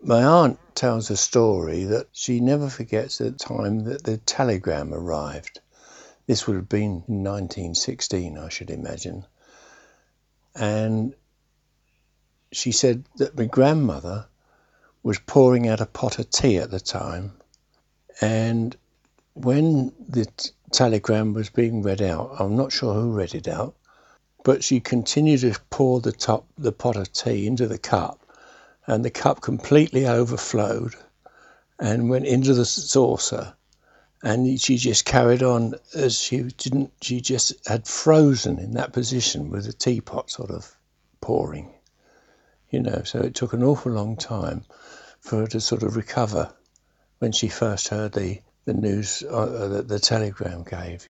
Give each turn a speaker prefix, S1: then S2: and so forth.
S1: My aunt tells a story that she never forgets the time that the telegram arrived. This would have been in 1916, I should imagine. And she said that my grandmother was pouring out a pot of tea at the time. And when the telegram was being read out, I'm not sure who read it out, but she continued to pour the pot of tea into the cup, and the cup completely overflowed and went into the saucer. And she just carried on as she just had frozen in that position with the teapot sort of pouring, so it took an awful long time for her to sort of recover when she first heard the news that the telegram gave.